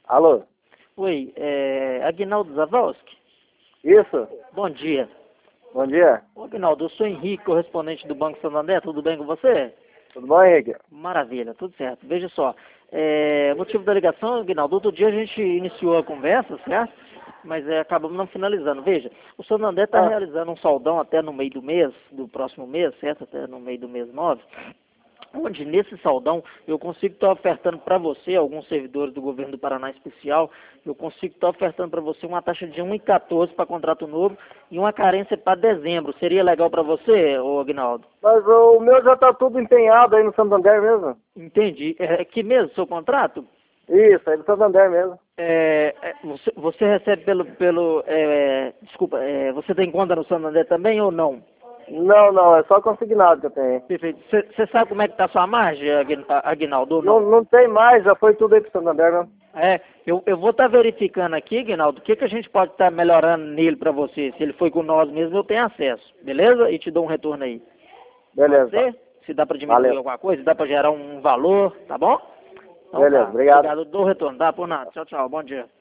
Alô? Oi, Aguinaldo Zavalski? Isso? Bom dia. Bom dia. Ô, Aguinaldo, eu sou Henrique, correspondente do Banco Santander, tudo bem com você? Tudo bom, Henrique? Maravilha, tudo certo. Veja só, motivo da ligação, Aguinaldo, outro dia a gente iniciou a conversa, certo? Mas acabamos não finalizando. Veja, o Santander está realizando um saldão até no meio do mês, do próximo mês, certo? Até no meio do mês 9. Onde nesse saldão eu consigo estar ofertando para você, alguns servidores do governo do Paraná especial, eu consigo estar ofertando para você uma taxa de 1,14 para contrato novo e uma carência para dezembro. Seria legal para você, ô Aguinaldo? Mas o meu já tá tudo empenhado aí no Santander mesmo. Entendi. É que mesmo seu contrato? Isso, aí no Santander mesmo. Você recebe desculpa, você tem conta no Santander também ou não? Não, é só consignado que eu tenho. Perfeito. Você sabe como é que está a sua margem, Aguinaldo, ou Não, não? não tem mais, já foi tudo aí pro Santander mesmo. Eu vou estar verificando aqui, Aguinaldo, o que a gente pode estar melhorando nele para você. Se ele foi com nós mesmo, eu tenho acesso, beleza? E te dou um retorno aí. Beleza. Pode ser? Se dá para diminuir Valeu. alguma coisa, se dá para gerar um valor, tá bom? Então Beleza, tá. obrigado. Obrigado, eu dou o retorno, tá? Por nada. Tchau, tchau, bom dia.